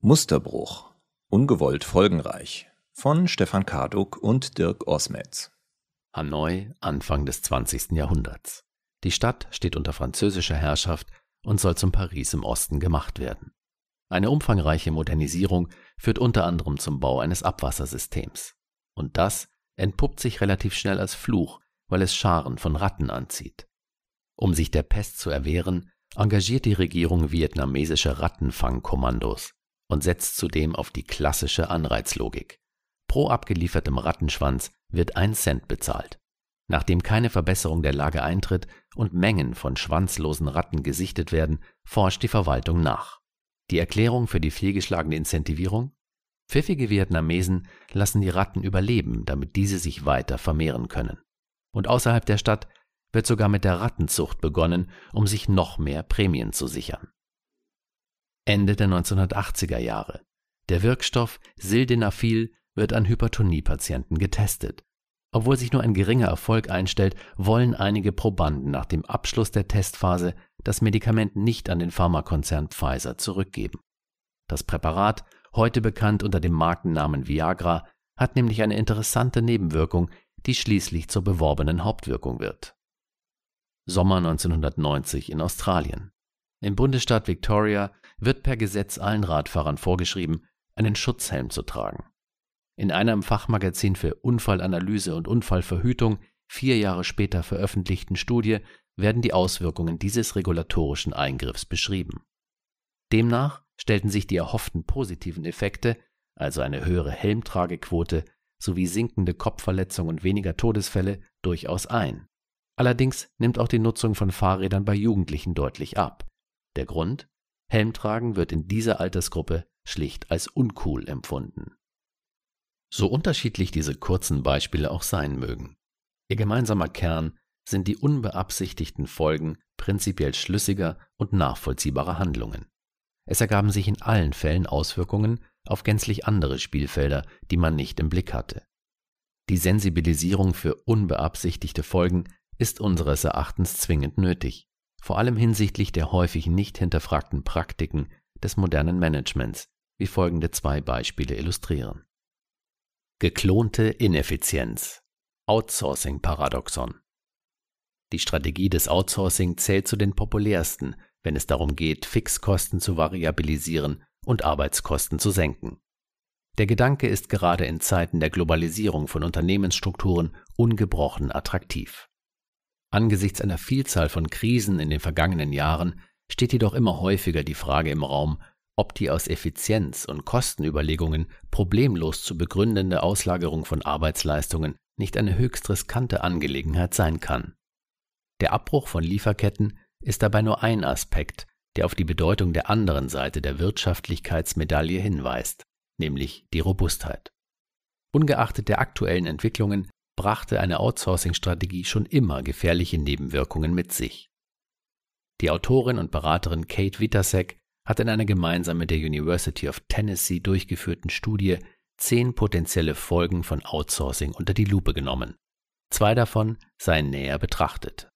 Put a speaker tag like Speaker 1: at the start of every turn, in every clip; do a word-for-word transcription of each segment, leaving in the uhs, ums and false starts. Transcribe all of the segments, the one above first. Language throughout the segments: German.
Speaker 1: Musterbruch. Ungewollt folgenreich von Stefan Karduk und Dirk Osmetz.
Speaker 2: Hanoi, Anfang des zwanzigsten Jahrhunderts. Die Stadt steht unter französischer Herrschaft und soll zum Paris im Osten gemacht werden. Eine umfangreiche Modernisierung führt unter anderem zum Bau eines Abwassersystems. Und das entpuppt sich relativ schnell als Fluch, weil es Scharen von Ratten anzieht. Um sich der Pest zu erwehren, engagiert die Regierung vietnamesische Rattenfangkommandos und setzt zudem auf die klassische Anreizlogik. Pro abgeliefertem Rattenschwanz wird ein Cent bezahlt. Nachdem keine Verbesserung der Lage eintritt und Mengen von schwanzlosen Ratten gesichtet werden, forscht die Verwaltung nach. Die Erklärung für die fehlgeschlagene Incentivierung? Pfiffige Vietnamesen lassen die Ratten überleben, damit diese sich weiter vermehren können. Und außerhalb der Stadt wird sogar mit der Rattenzucht begonnen, um sich noch mehr Prämien zu sichern. Ende der neunzehnhundertachtziger Jahre. Der Wirkstoff Sildenafil wird an Hypertonie-Patienten getestet. Obwohl sich nur ein geringer Erfolg einstellt, wollen einige Probanden nach dem Abschluss der Testphase das Medikament nicht an den Pharmakonzern Pfizer zurückgeben. Das Präparat, heute bekannt unter dem Markennamen Viagra, hat nämlich eine interessante Nebenwirkung, die schließlich zur beworbenen Hauptwirkung wird. Sommer neunzehnhundertneunzig in Australien. Im Bundesstaat Victoria wird per Gesetz allen Radfahrern vorgeschrieben, einen Schutzhelm zu tragen. In einer im Fachmagazin für Unfallanalyse und Unfallverhütung vier Jahre später veröffentlichten Studie werden die Auswirkungen dieses regulatorischen Eingriffs beschrieben. Demnach stellten sich die erhofften positiven Effekte, also eine höhere Helmtragequote sowie sinkende Kopfverletzungen und weniger Todesfälle, durchaus ein. Allerdings nimmt auch die Nutzung von Fahrrädern bei Jugendlichen deutlich ab. Der Grund? Helmtragen wird in dieser Altersgruppe schlicht als uncool empfunden. So unterschiedlich diese kurzen Beispiele auch sein mögen. Ihr gemeinsamer Kern sind die unbeabsichtigten Folgen prinzipiell schlüssiger und nachvollziehbarer Handlungen. Es ergaben sich in allen Fällen Auswirkungen auf gänzlich andere Spielfelder, die man nicht im Blick hatte. Die Sensibilisierung für unbeabsichtigte Folgen ist unseres Erachtens zwingend nötig, vor allem hinsichtlich der häufig nicht hinterfragten Praktiken des modernen Managements, wie folgende zwei Beispiele illustrieren. Geklonte Ineffizienz. Outsourcing-Paradoxon. Die Strategie des Outsourcing zählt zu den populärsten, wenn es darum geht, Fixkosten zu variabilisieren und Arbeitskosten zu senken. Der Gedanke ist gerade in Zeiten der Globalisierung von Unternehmensstrukturen ungebrochen attraktiv. Angesichts einer Vielzahl von Krisen in den vergangenen Jahren steht jedoch immer häufiger die Frage im Raum, ob die aus Effizienz- und Kostenüberlegungen problemlos zu begründende Auslagerung von Arbeitsleistungen nicht eine höchst riskante Angelegenheit sein kann. Der Abbruch von Lieferketten ist dabei nur ein Aspekt, der auf die Bedeutung der anderen Seite der Wirtschaftlichkeitsmedaille hinweist, nämlich die Robustheit. Ungeachtet der aktuellen Entwicklungen brachte eine Outsourcing-Strategie schon immer gefährliche Nebenwirkungen mit sich. Die Autorin und Beraterin Kate Witasek hat in einer gemeinsam mit der University of Tennessee durchgeführten Studie zehn potenzielle Folgen von Outsourcing unter die Lupe genommen. Zwei davon seien näher betrachtet.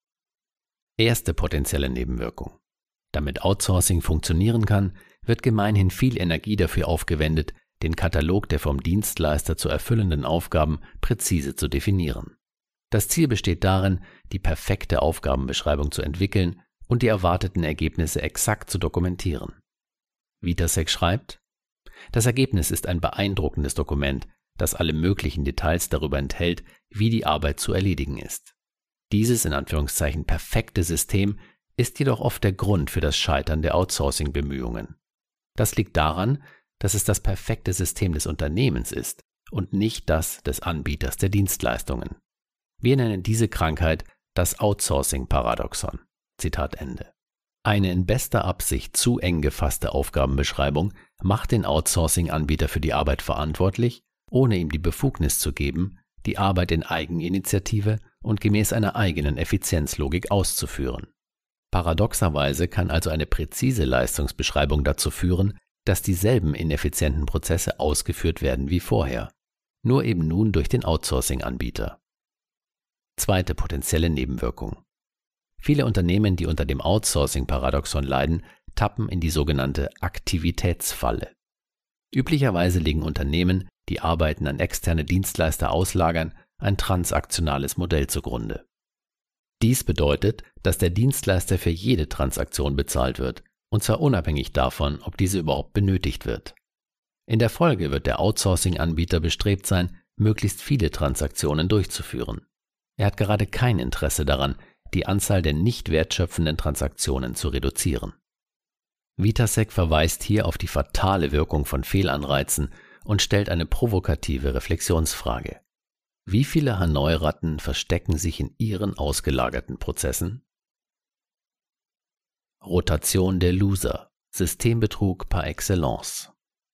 Speaker 2: Erste potenzielle Nebenwirkung. Damit Outsourcing funktionieren kann, wird gemeinhin viel Energie dafür aufgewendet, den Katalog der vom Dienstleister zu erfüllenden Aufgaben präzise zu definieren. Das Ziel besteht darin, die perfekte Aufgabenbeschreibung zu entwickeln und die erwarteten Ergebnisse exakt zu dokumentieren. Witasek schreibt, das Ergebnis ist ein beeindruckendes Dokument, das alle möglichen Details darüber enthält, wie die Arbeit zu erledigen ist. Dieses in Anführungszeichen perfekte System ist jedoch oft der Grund für das Scheitern der Outsourcing-Bemühungen. Das liegt daran, dass es das perfekte System des Unternehmens ist und nicht das des Anbieters der Dienstleistungen. Wir nennen diese Krankheit das Outsourcing-Paradoxon. Zitat Ende. Eine in bester Absicht zu eng gefasste Aufgabenbeschreibung macht den Outsourcing-Anbieter für die Arbeit verantwortlich, ohne ihm die Befugnis zu geben, die Arbeit in Eigeninitiative und gemäß einer eigenen Effizienzlogik auszuführen. Paradoxerweise kann also eine präzise Leistungsbeschreibung dazu führen, dass dieselben ineffizienten Prozesse ausgeführt werden wie vorher, nur eben nun durch den Outsourcing-Anbieter. Zweite potenzielle Nebenwirkung. Viele Unternehmen, die unter dem Outsourcing-Paradoxon leiden, tappen in die sogenannte Aktivitätsfalle. Üblicherweise legen Unternehmen, die Arbeiten an externe Dienstleister auslagern, ein transaktionales Modell zugrunde. Dies bedeutet, dass der Dienstleister für jede Transaktion bezahlt wird, und zwar unabhängig davon, ob diese überhaupt benötigt wird. In der Folge wird der Outsourcing-Anbieter bestrebt sein, möglichst viele Transaktionen durchzuführen. Er hat gerade kein Interesse daran, die Anzahl der nicht wertschöpfenden Transaktionen zu reduzieren. Vitasek verweist hier auf die fatale Wirkung von Fehlanreizen und stellt eine provokative Reflexionsfrage. Wie viele Hanoi-Ratten verstecken sich in ihren ausgelagerten Prozessen? Rotation der Loser, Systembetrug par excellence.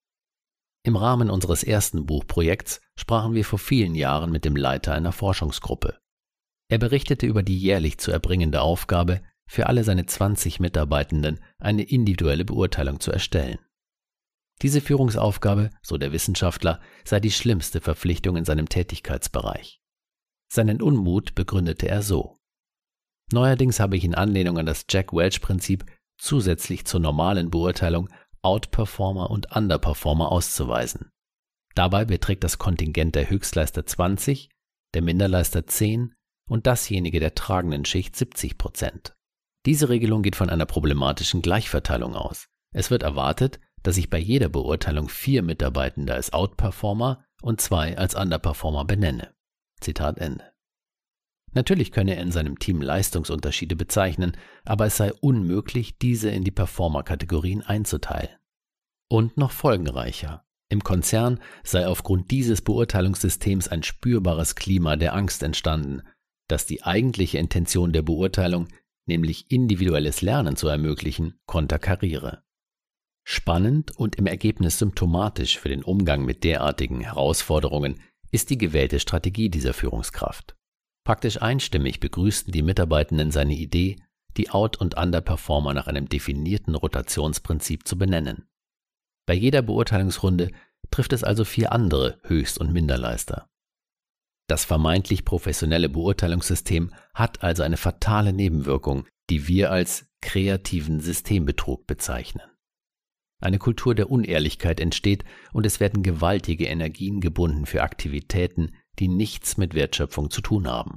Speaker 2: Im Rahmen unseres ersten Buchprojekts sprachen wir vor vielen Jahren mit dem Leiter einer Forschungsgruppe. Er berichtete über die jährlich zu erbringende Aufgabe, für alle seine zwanzig Mitarbeitenden eine individuelle Beurteilung zu erstellen. Diese Führungsaufgabe, so der Wissenschaftler, sei die schlimmste Verpflichtung in seinem Tätigkeitsbereich. Seinen Unmut begründete er so: Neuerdings habe ich in Anlehnung an das Jack-Welch-Prinzip zusätzlich zur normalen Beurteilung Outperformer und Underperformer auszuweisen. Dabei beträgt das Kontingent der Höchstleister zwanzig, der Minderleister zehn und dasjenige der tragenden Schicht siebzig Prozent. Diese Regelung geht von einer problematischen Gleichverteilung aus. Es wird erwartet, dass ich bei jeder Beurteilung vier Mitarbeitende als Outperformer und zwei als Underperformer benenne. Zitat Ende. Natürlich könne er in seinem Team Leistungsunterschiede bezeichnen, aber es sei unmöglich, diese in die Performer-Kategorien einzuteilen. Und noch folgenreicher: Im Konzern sei aufgrund dieses Beurteilungssystems ein spürbares Klima der Angst entstanden, dass die eigentliche Intention der Beurteilung, nämlich individuelles Lernen zu ermöglichen, konterkariere. Spannend und im Ergebnis symptomatisch für den Umgang mit derartigen Herausforderungen ist die gewählte Strategie dieser Führungskraft. Praktisch einstimmig begrüßten die Mitarbeitenden seine Idee, die Out- und Underperformer nach einem definierten Rotationsprinzip zu benennen. Bei jeder Beurteilungsrunde trifft es also vier andere Höchst- und Minderleister. Das vermeintlich professionelle Beurteilungssystem hat also eine fatale Nebenwirkung, die wir als kreativen Systembetrug bezeichnen. Eine Kultur der Unehrlichkeit entsteht und es werden gewaltige Energien gebunden für Aktivitäten, die nichts mit Wertschöpfung zu tun haben.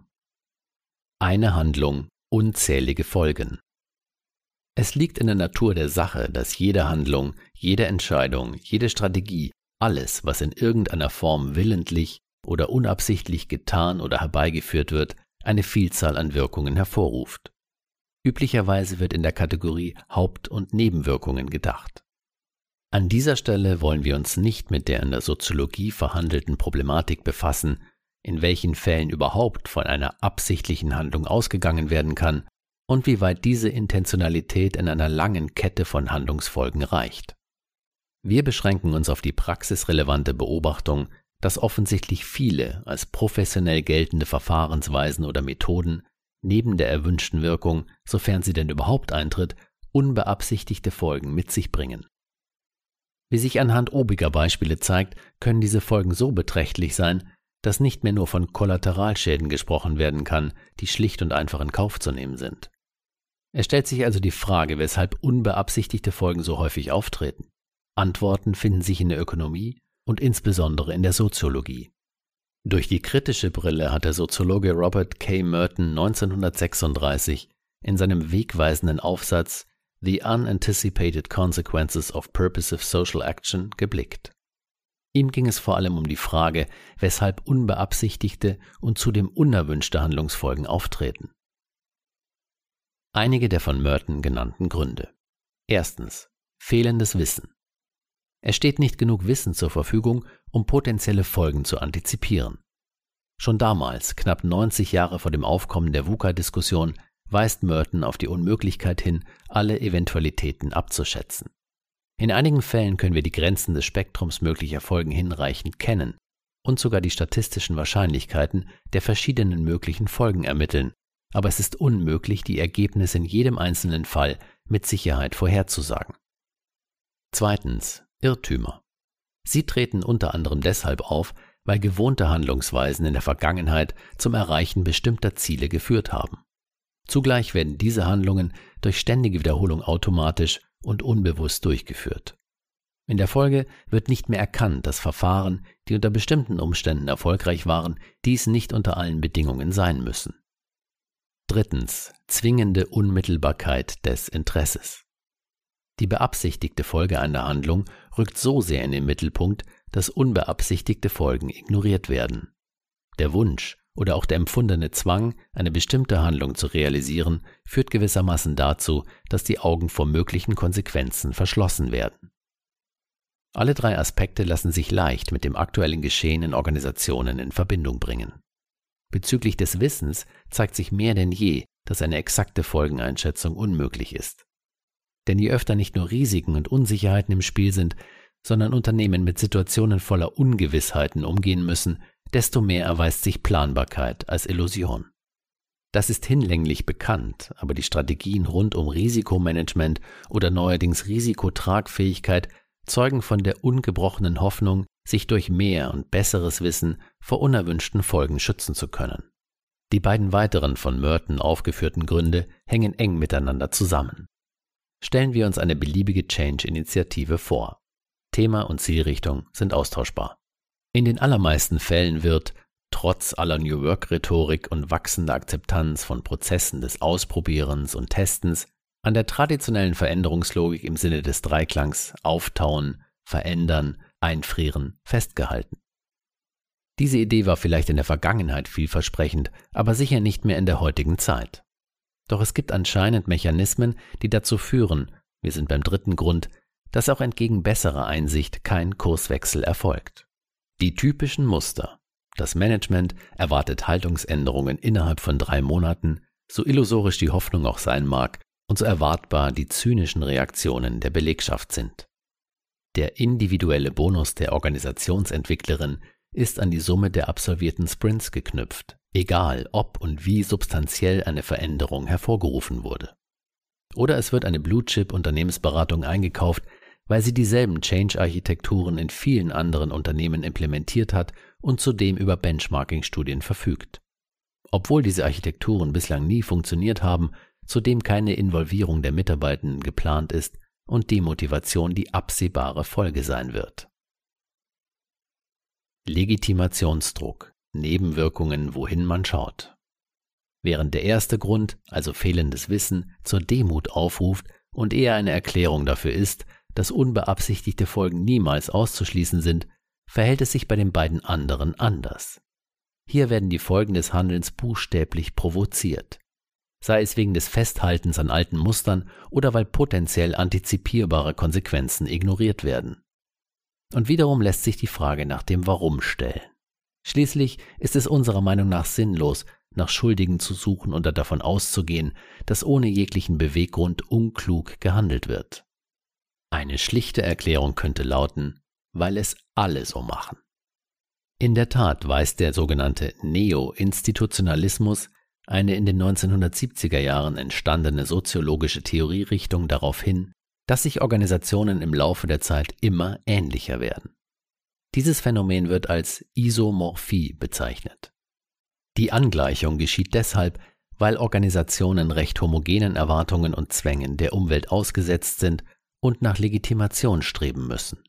Speaker 2: Eine Handlung, unzählige Folgen. Es liegt in der Natur der Sache, dass jede Handlung, jede Entscheidung, jede Strategie, alles, was in irgendeiner Form willentlich oder unabsichtlich getan oder herbeigeführt wird, eine Vielzahl an Wirkungen hervorruft. Üblicherweise wird in der Kategorie Haupt- und Nebenwirkungen gedacht. An dieser Stelle wollen wir uns nicht mit der in der Soziologie verhandelten Problematik befassen, in welchen Fällen überhaupt von einer absichtlichen Handlung ausgegangen werden kann und wie weit diese Intentionalität in einer langen Kette von Handlungsfolgen reicht. Wir beschränken uns auf die praxisrelevante Beobachtung, dass offensichtlich viele als professionell geltende Verfahrensweisen oder Methoden neben der erwünschten Wirkung, sofern sie denn überhaupt eintritt, unbeabsichtigte Folgen mit sich bringen. Wie sich anhand obiger Beispiele zeigt, können diese Folgen so beträchtlich sein, dass nicht mehr nur von Kollateralschäden gesprochen werden kann, die schlicht und einfach in Kauf zu nehmen sind. Es stellt sich also die Frage, weshalb unbeabsichtigte Folgen so häufig auftreten. Antworten finden sich in der Ökonomie und insbesondere in der Soziologie. Durch die kritische Brille hat der Soziologe Robert K. Merton neunzehnhundertsechsunddreißig in seinem wegweisenden Aufsatz The Unanticipated Consequences of Purposive Social Action geblickt. Ihm ging es vor allem um die Frage, weshalb unbeabsichtigte und zudem unerwünschte Handlungsfolgen auftreten. Einige der von Merton genannten Gründe. Erstens: fehlendes Wissen. Es steht nicht genug Wissen zur Verfügung, um potenzielle Folgen zu antizipieren. Schon damals, knapp neunzig Jahre vor dem Aufkommen der VUCA-Diskussion, weist Merton auf die Unmöglichkeit hin, alle Eventualitäten abzuschätzen. In einigen Fällen können wir die Grenzen des Spektrums möglicher Folgen hinreichend kennen und sogar die statistischen Wahrscheinlichkeiten der verschiedenen möglichen Folgen ermitteln, aber es ist unmöglich, die Ergebnisse in jedem einzelnen Fall mit Sicherheit vorherzusagen. Zweitens: Irrtümer. Sie treten unter anderem deshalb auf, weil gewohnte Handlungsweisen in der Vergangenheit zum Erreichen bestimmter Ziele geführt haben. Zugleich werden diese Handlungen durch ständige Wiederholung automatisch und unbewusst durchgeführt. In der Folge wird nicht mehr erkannt, dass Verfahren, die unter bestimmten Umständen erfolgreich waren, dies nicht unter allen Bedingungen sein müssen. Drittens. Zwingende Unmittelbarkeit des Interesses. Die beabsichtigte Folge einer Handlung rückt so sehr in den Mittelpunkt, dass unbeabsichtigte Folgen ignoriert werden. Der Wunsch oder auch der empfundene Zwang, eine bestimmte Handlung zu realisieren, führt gewissermaßen dazu, dass die Augen vor möglichen Konsequenzen verschlossen werden. Alle drei Aspekte lassen sich leicht mit dem aktuellen Geschehen in Organisationen in Verbindung bringen. Bezüglich des Wissens zeigt sich mehr denn je, dass eine exakte Folgeneinschätzung unmöglich ist. Denn je öfter nicht nur Risiken und Unsicherheiten im Spiel sind, sondern Unternehmen mit Situationen voller Ungewissheiten umgehen müssen, desto mehr erweist sich Planbarkeit als Illusion. Das ist hinlänglich bekannt, aber die Strategien rund um Risikomanagement oder neuerdings Risikotragfähigkeit zeugen von der ungebrochenen Hoffnung, sich durch mehr und besseres Wissen vor unerwünschten Folgen schützen zu können. Die beiden weiteren von Merton aufgeführten Gründe hängen eng miteinander zusammen. Stellen wir uns eine beliebige Change-Initiative vor. Thema und Zielrichtung sind austauschbar. In den allermeisten Fällen wird, trotz aller New Work-Rhetorik und wachsender Akzeptanz von Prozessen des Ausprobierens und Testens, an der traditionellen Veränderungslogik im Sinne des Dreiklangs Auftauen, Verändern, Einfrieren festgehalten. Diese Idee war vielleicht in der Vergangenheit vielversprechend, aber sicher nicht mehr in der heutigen Zeit. Doch es gibt anscheinend Mechanismen, die dazu führen, wir sind beim dritten Grund, dass auch entgegen besserer Einsicht kein Kurswechsel erfolgt. Die typischen Muster. Das Management erwartet Haltungsänderungen innerhalb von drei Monaten, so illusorisch die Hoffnung auch sein mag und so erwartbar die zynischen Reaktionen der Belegschaft sind. Der individuelle Bonus der Organisationsentwicklerin ist an die Summe der absolvierten Sprints geknüpft, egal ob und wie substanziell eine Veränderung hervorgerufen wurde. Oder es wird eine Blue-Chip-Unternehmensberatung eingekauft, weil sie dieselben Change-Architekturen in vielen anderen Unternehmen implementiert hat und zudem über Benchmarking-Studien verfügt. Obwohl diese Architekturen bislang nie funktioniert haben, zudem keine Involvierung der Mitarbeitenden geplant ist und Demotivation die absehbare Folge sein wird. Legitimationsdruck, Nebenwirkungen, wohin man schaut. Während der erste Grund, also fehlendes Wissen, zur Demut aufruft und eher eine Erklärung dafür ist, dass unbeabsichtigte Folgen niemals auszuschließen sind, verhält es sich bei den beiden anderen anders. Hier werden die Folgen des Handelns buchstäblich provoziert. Sei es wegen des Festhaltens an alten Mustern oder weil potenziell antizipierbare Konsequenzen ignoriert werden. Und wiederum lässt sich die Frage nach dem Warum stellen. Schließlich ist es unserer Meinung nach sinnlos, nach Schuldigen zu suchen oder davon auszugehen, dass ohne jeglichen Beweggrund unklug gehandelt wird. Eine schlichte Erklärung könnte lauten, weil es alle so machen. In der Tat weist der sogenannte Neo-Institutionalismus, eine in den neunzehnhundertsiebziger Jahren entstandene soziologische Theorierichtung, darauf hin, dass sich Organisationen im Laufe der Zeit immer ähnlicher werden. Dieses Phänomen wird als Isomorphie bezeichnet. Die Angleichung geschieht deshalb, weil Organisationen recht homogenen Erwartungen und Zwängen der Umwelt ausgesetzt sind und nach Legitimation streben müssen.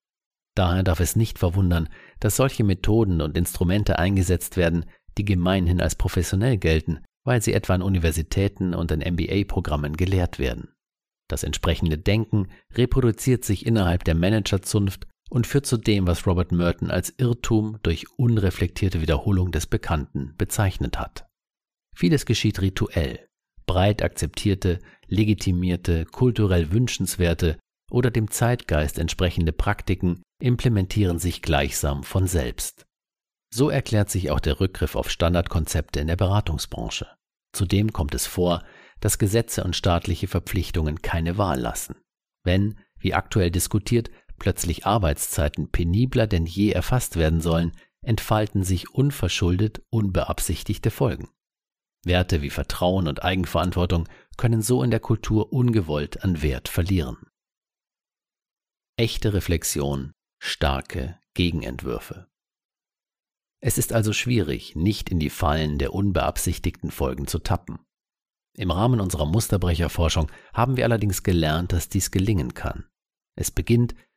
Speaker 2: Daher darf es nicht verwundern, dass solche Methoden und Instrumente eingesetzt werden, die gemeinhin als professionell gelten, weil sie etwa an Universitäten und in M B A-Programmen gelehrt werden. Das entsprechende Denken reproduziert sich innerhalb der Managerzunft und führt zu dem, was Robert Merton als Irrtum durch unreflektierte Wiederholung des Bekannten bezeichnet hat. Vieles geschieht rituell, breit akzeptierte, legitimierte, kulturell wünschenswerte oder dem Zeitgeist entsprechende Praktiken implementieren sich gleichsam von selbst. So erklärt sich auch der Rückgriff auf Standardkonzepte in der Beratungsbranche. Zudem kommt es vor, dass Gesetze und staatliche Verpflichtungen keine Wahl lassen. Wenn, wie aktuell diskutiert, plötzlich Arbeitszeiten penibler denn je erfasst werden sollen, entfalten sich unverschuldet unbeabsichtigte Folgen. Werte wie Vertrauen und Eigenverantwortung können so in der Kultur ungewollt an Wert verlieren. Echte Reflexion, starke Gegenentwürfe. Es ist also schwierig, nicht in die Fallen der unbeabsichtigten Folgen zu tappen. Im Rahmen unserer Musterbrecherforschung haben wir allerdings gelernt, dass dies gelingen kann. Es beginnt,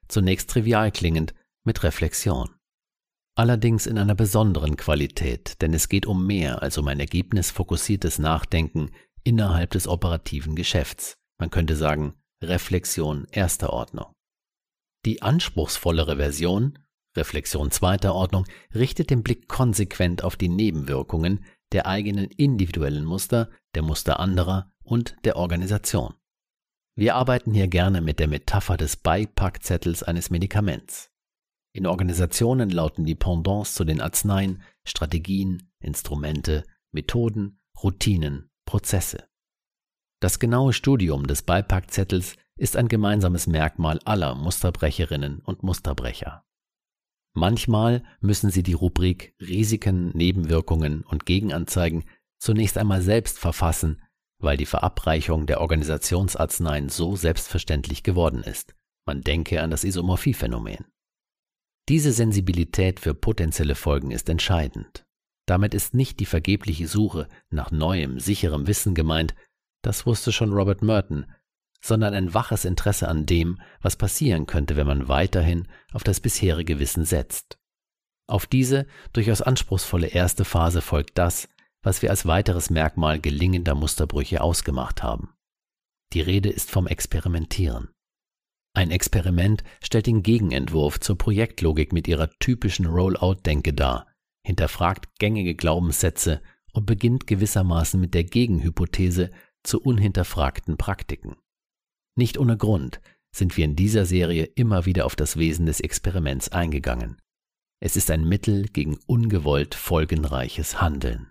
Speaker 2: zunächst trivial klingend, mit Reflexion. Allerdings in einer besonderen Qualität, denn es geht um mehr als um ein ergebnisfokussiertes Nachdenken innerhalb des operativen Geschäfts. Man könnte sagen, Reflexion erster Ordnung. Die anspruchsvollere Version, Reflexion zweiter Ordnung, richtet den Blick konsequent auf die Nebenwirkungen der eigenen individuellen Muster, der Muster anderer und der Organisation. Wir arbeiten hier gerne mit der Metapher des Beipackzettels eines Medikaments. In Organisationen lauten die Pendants zu den Arzneien Strategien, Instrumente, Methoden, Routinen, Prozesse. Das genaue Studium des Beipackzettels ist ein gemeinsames Merkmal aller Musterbrecherinnen und Musterbrecher. Manchmal müssen sie die Rubrik Risiken, Nebenwirkungen und Gegenanzeigen zunächst einmal selbst verfassen, weil die Verabreichung der Organisationsarzneien so selbstverständlich geworden ist. Man denke an das Isomorphie-Phänomen. Diese Sensibilität für potenzielle Folgen ist entscheidend. Damit ist nicht die vergebliche Suche nach neuem, sicherem Wissen gemeint, das wusste schon Robert Merton, sondern ein waches Interesse an dem, was passieren könnte, wenn man weiterhin auf das bisherige Wissen setzt. Auf diese durchaus anspruchsvolle erste Phase folgt das, was wir als weiteres Merkmal gelingender Musterbrüche ausgemacht haben. Die Rede ist vom Experimentieren. Ein Experiment stellt den Gegenentwurf zur Projektlogik mit ihrer typischen Rollout-Denke dar, hinterfragt gängige Glaubenssätze und beginnt gewissermaßen mit der Gegenhypothese zu unhinterfragten Praktiken. Nicht ohne Grund sind wir in dieser Serie immer wieder auf das Wesen des Experiments eingegangen. Es ist ein Mittel gegen ungewollt folgenreiches Handeln.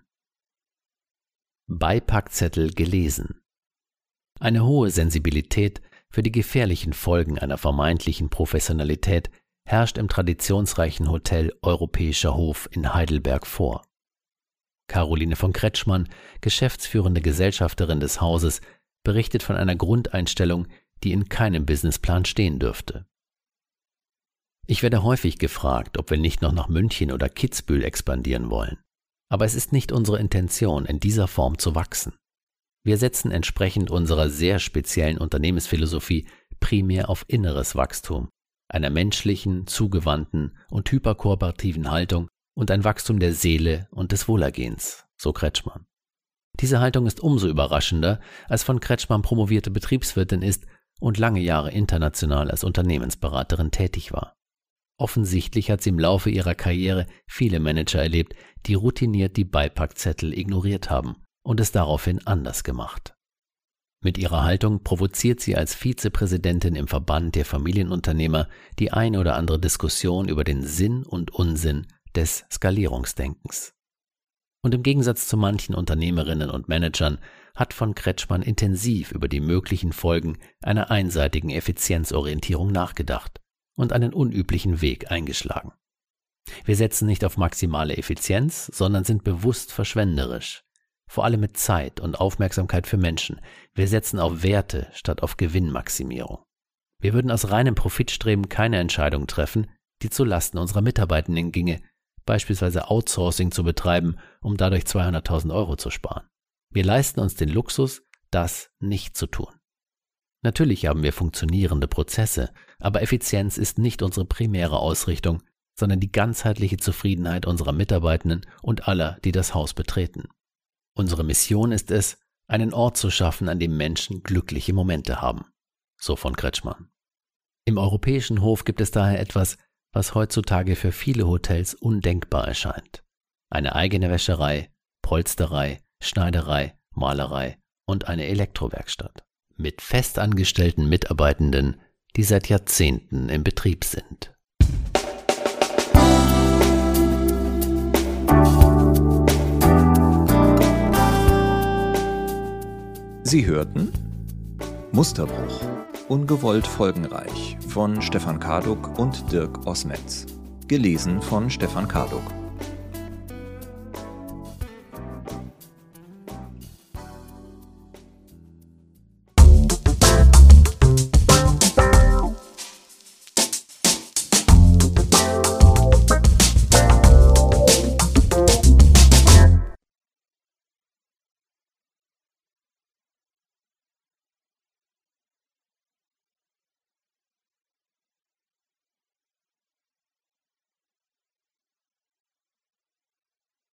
Speaker 2: Beipackzettel gelesen. Eine hohe Sensibilität für die gefährlichen Folgen einer vermeintlichen Professionalität herrscht im traditionsreichen Hotel Europäischer Hof in Heidelberg vor. Caroline von Kretschmann, geschäftsführende Gesellschafterin des Hauses, berichtet von einer Grundeinstellung, die in keinem Businessplan stehen dürfte. Ich werde häufig gefragt, ob wir nicht noch nach München oder Kitzbühel expandieren wollen. Aber es ist nicht unsere Intention, in dieser Form zu wachsen. Wir setzen entsprechend unserer sehr speziellen Unternehmensphilosophie primär auf inneres Wachstum, einer menschlichen, zugewandten und hyperkooperativen Haltung und ein Wachstum der Seele und des Wohlergehens, so Kretschmann. Diese Haltung ist umso überraschender, als von Kretschmann promovierte Betriebswirtin ist und lange Jahre international als Unternehmensberaterin tätig war. Offensichtlich hat sie im Laufe ihrer Karriere viele Manager erlebt, die routiniert die Beipackzettel ignoriert haben und es daraufhin anders gemacht. Mit ihrer Haltung provoziert sie als Vizepräsidentin im Verband der Familienunternehmer die eine oder andere Diskussion über den Sinn und Unsinn des Skalierungsdenkens. Und im Gegensatz zu manchen Unternehmerinnen und Managern hat von Kretschmann intensiv über die möglichen Folgen einer einseitigen Effizienzorientierung nachgedacht und einen unüblichen Weg eingeschlagen. Wir setzen nicht auf maximale Effizienz, sondern sind bewusst verschwenderisch, vor allem mit Zeit und Aufmerksamkeit für Menschen. Wir setzen auf Werte statt auf Gewinnmaximierung. Wir würden aus reinem Profitstreben keine Entscheidung treffen, die zu Lasten unserer Mitarbeitenden ginge, beispielsweise Outsourcing zu betreiben, um dadurch zweihunderttausend Euro zu sparen. Wir leisten uns den Luxus, das nicht zu tun. Natürlich haben wir funktionierende Prozesse, aber Effizienz ist nicht unsere primäre Ausrichtung, sondern die ganzheitliche Zufriedenheit unserer Mitarbeitenden und aller, die das Haus betreten. Unsere Mission ist es, einen Ort zu schaffen, an dem Menschen glückliche Momente haben, so von Kretschmann. Im Europäischen Hof gibt es daher etwas, was heutzutage für viele Hotels undenkbar erscheint. Eine eigene Wäscherei, Polsterei, Schneiderei, Malerei und eine Elektrowerkstatt. Mit festangestellten Mitarbeitenden, die seit Jahrzehnten im Betrieb sind.
Speaker 1: Sie hörten Musterbruch, ungewollt folgenreich von Stefan Kaduk und Dirk Osmetz. Gelesen von Stefan Kaduk.